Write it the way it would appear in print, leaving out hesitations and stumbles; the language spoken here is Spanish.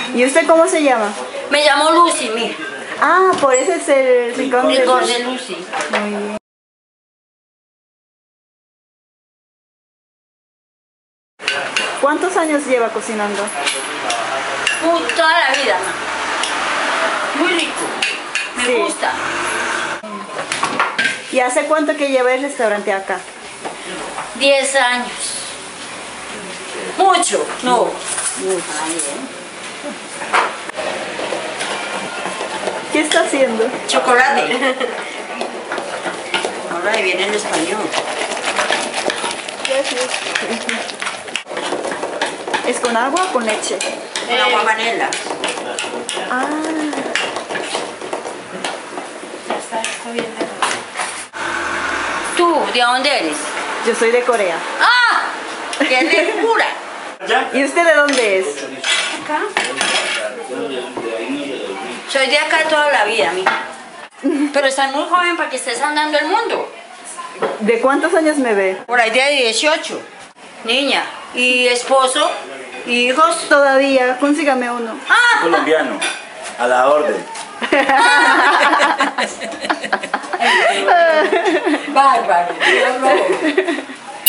¿Y usted cómo se llama? Me llamo Lucy, mira. Ah, por eso es el rincón de Rincón Lucy. de Lucy. Muy bien. ¿Cuántos años lleva cocinando? Toda la vida, muy rico. Me Sí. gusta. ¿Y hace cuánto que lleva el restaurante acá? 10 años. Mucho, no. ¿Qué está haciendo? Chocolate. Ahora ahí viene el español. ¿Es con agua o con leche? Con agua panela. Ah, ¿Tú, de dónde eres? yo soy de Corea. ¡Ah! ¡Qué locura! ¿Y usted de dónde es? Acá. Soy de acá toda la vida, mija. Pero estás muy joven para que estés andando el mundo. ¿De cuántos años me ve? Por ahí de 18. Niña. ¿Y esposo? ¿Y hijos? Todavía, consígame uno. Colombiano, a la orden. Bárbaro. Dios lo-